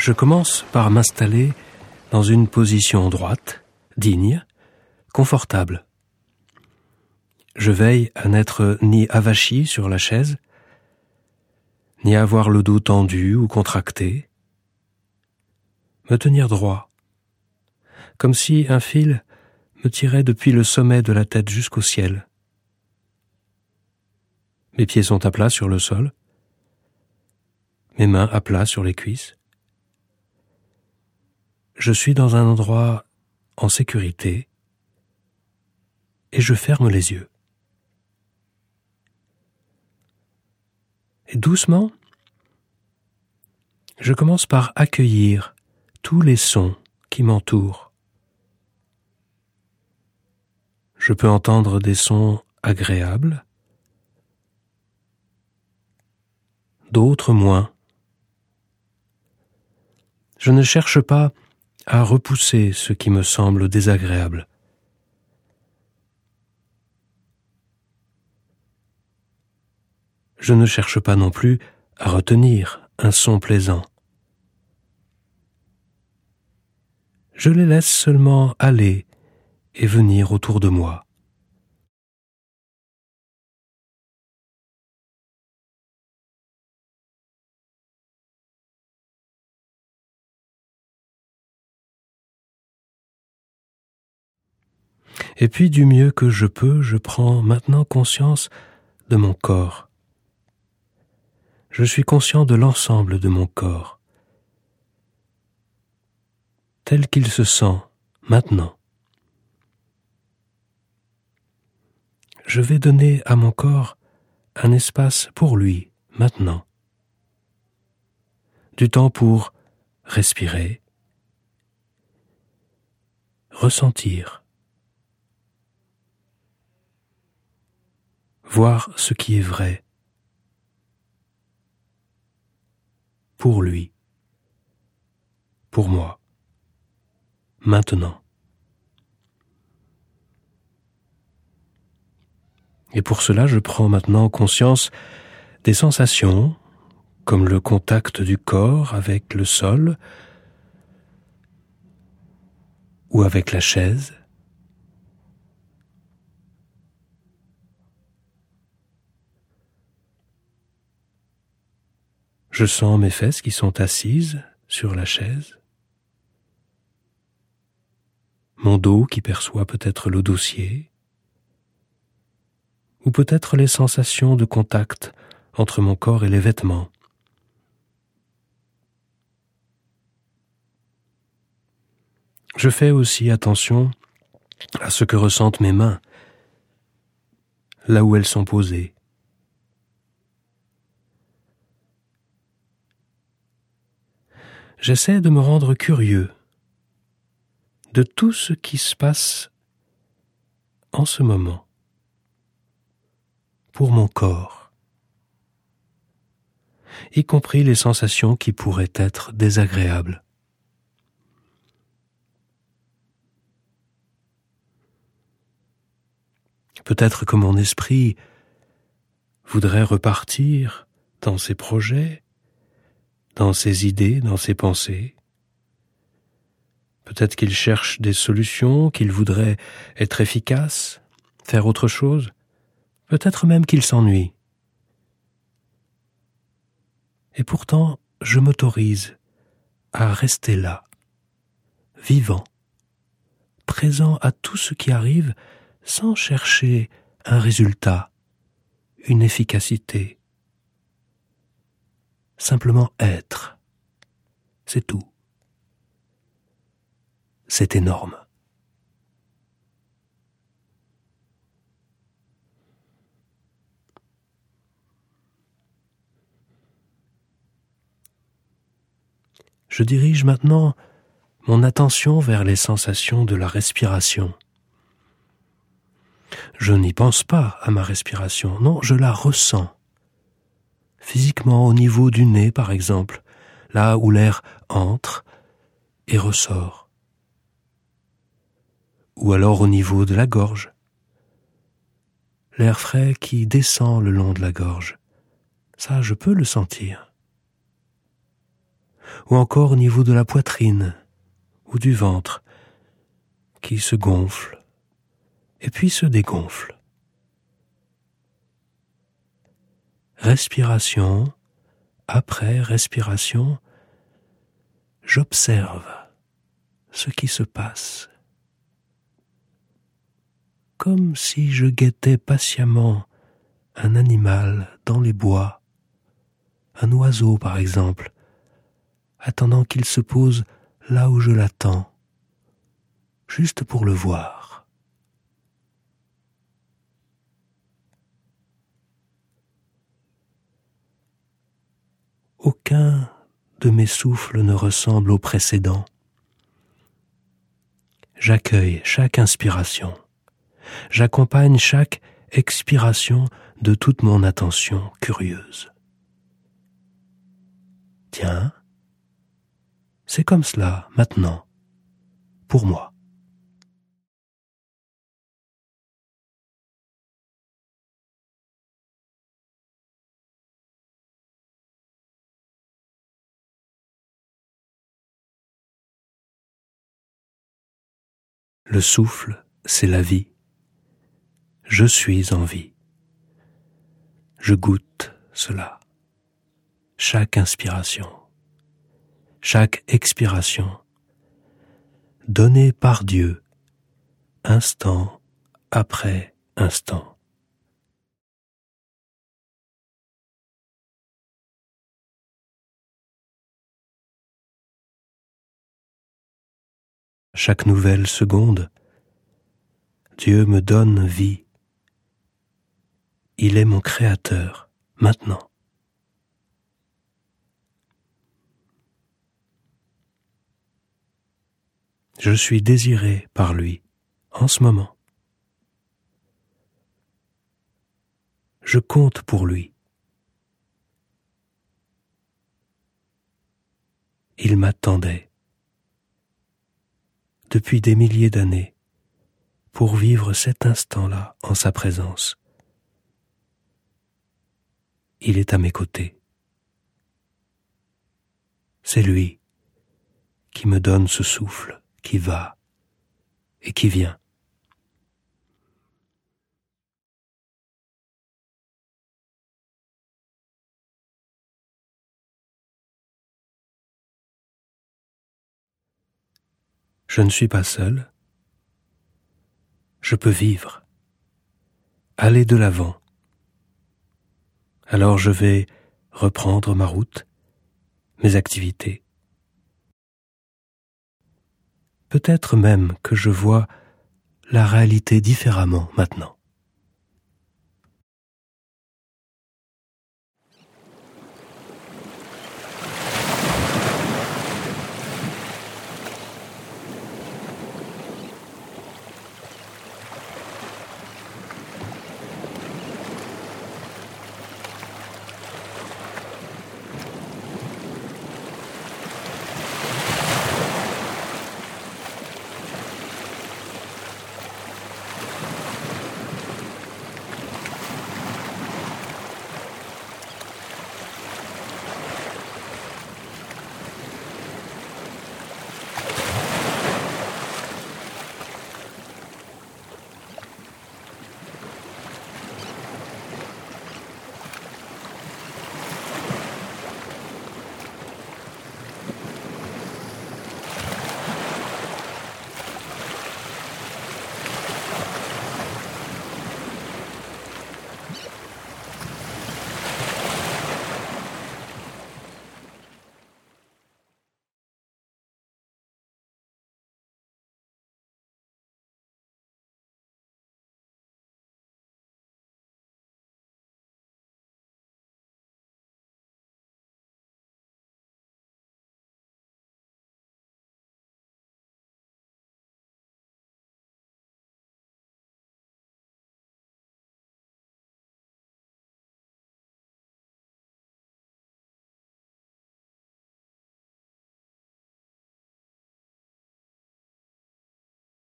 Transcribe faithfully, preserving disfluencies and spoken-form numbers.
Je commence par m'installer dans une position droite, digne, confortable. Je veille à n'être ni avachi sur la chaise, ni à avoir le dos tendu ou contracté. Me tenir droit, comme si un fil me tirait depuis le sommet de la tête jusqu'au ciel. Mes pieds sont à plat sur le sol, mes mains à plat sur les cuisses. Je suis dans un endroit en sécurité et je ferme les yeux. Et doucement, je commence par accueillir tous les sons qui m'entourent. Je peux entendre des sons agréables, d'autres moins. Je ne cherche pas à repousser ce qui me semble désagréable. Je ne cherche pas non plus à retenir un son plaisant. Je les laisse seulement aller et venir autour de moi. Et puis du mieux que je peux, je prends maintenant conscience de mon corps. Je suis conscient de l'ensemble de mon corps, tel qu'il se sent maintenant. Je vais donner à mon corps un espace pour lui maintenant. Du temps pour respirer, ressentir, voir ce qui est vrai pour lui, pour moi, maintenant. Et pour cela, je prends maintenant conscience des sensations, comme le contact du corps avec le sol ou avec la chaise. Je sens mes fesses qui sont assises sur la chaise, mon dos qui perçoit peut-être le dossier, ou peut-être les sensations de contact entre mon corps et les vêtements. Je fais aussi attention à ce que ressentent mes mains, là où elles sont posées. J'essaie de me rendre curieux de tout ce qui se passe en ce moment pour mon corps, y compris les sensations qui pourraient être désagréables. Peut-être que mon esprit voudrait repartir dans ses projets, dans ses idées, dans ses pensées. Peut-être qu'il cherche des solutions, qu'il voudrait être efficace, faire autre chose. Peut-être même qu'il s'ennuie. Et pourtant, je m'autorise à rester là, vivant, présent à tout ce qui arrive sans chercher un résultat, une efficacité. Simplement être, c'est tout. C'est énorme. Je dirige maintenant mon attention vers les sensations de la respiration. Je n'y pense pas à ma respiration, non, je la ressens. Physiquement, au niveau du nez, par exemple, là où l'air entre et ressort. Ou alors au niveau de la gorge. L'air frais qui descend le long de la gorge. Ça, je peux le sentir. ou encore au niveau de la poitrine ou du ventre, qui se gonfle et puis se dégonfle. Respiration après respiration, j'observe ce qui se passe, comme si je guettais patiemment un animal dans les bois, un oiseau par exemple, attendant qu'il se pose là où je l'attends, juste pour le voir. Aucun de mes souffles ne ressemble au précédent. J'accueille chaque inspiration, j'accompagne chaque expiration de toute mon attention curieuse. Tiens, c'est comme cela maintenant, pour moi. Le souffle, c'est la vie. Je suis en vie. Je goûte cela. Chaque inspiration, chaque expiration, donnée par Dieu, instant après instant. Chaque nouvelle seconde, Dieu me donne vie. Il est mon Créateur, maintenant. Je suis désiré par lui, en ce moment. Je compte pour lui. Il m'attendait, depuis des milliers d'années, pour vivre cet instant-là en sa présence. Il est à mes côtés. C'est lui qui me donne ce souffle qui va et qui vient. Je ne suis pas seul. Je peux vivre, aller de l'avant. Alors je vais reprendre ma route, mes activités. Peut-être même que je vois la réalité différemment maintenant.